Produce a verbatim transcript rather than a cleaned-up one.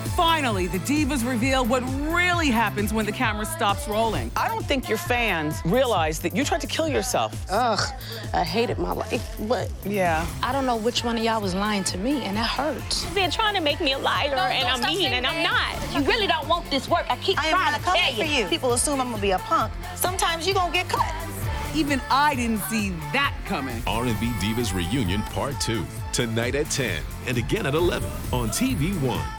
Finally, the divas reveal what really happens when the camera stops rolling. I don't think your fans realize that you tried to kill yourself. Ugh, I hated my life, but yeah. I don't know which one of y'all was lying to me, and that hurts. They're trying to make me a liar, No, and I'm mean, and I'm not. You really don't want this work. I keep I am trying not to tell coming for you. People assume I'm gonna be a punk. Sometimes you gonna get cut. Even I didn't see that coming. R and B Divas Reunion Part two, tonight at ten and again at eleven on T V One.